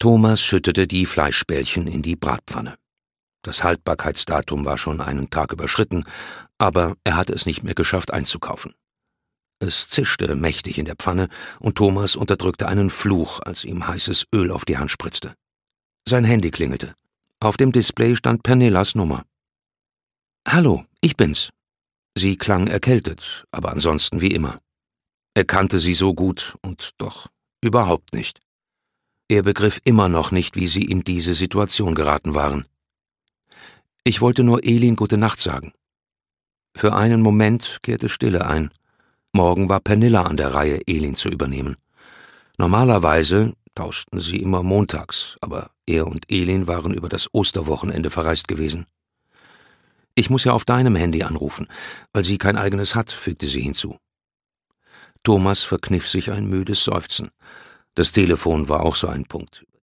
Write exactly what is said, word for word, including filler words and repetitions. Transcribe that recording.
Thomas schüttete die Fleischbällchen in die Bratpfanne. Das Haltbarkeitsdatum war schon einen Tag überschritten, aber er hatte es nicht mehr geschafft einzukaufen. Es zischte mächtig in der Pfanne und Thomas unterdrückte einen Fluch, als ihm heißes Öl auf die Hand spritzte. Sein Handy klingelte. Auf dem Display stand Pernillas Nummer. »Hallo, ich bin's.« Sie klang erkältet, aber ansonsten wie immer. Er kannte sie so gut und doch überhaupt nicht. Er begriff immer noch nicht, wie sie in diese Situation geraten waren. »Ich wollte nur Elin gute Nacht sagen.« Für einen Moment kehrte Stille ein. Morgen war Pernilla an der Reihe, Elin zu übernehmen. Normalerweise tauschten sie immer montags, aber er und Elin waren über das Osterwochenende verreist gewesen. »Ich muss ja auf deinem Handy anrufen, weil sie kein eigenes hat«, fügte sie hinzu. Thomas verkniff sich ein müdes Seufzen. Das Telefon war auch so ein Punkt.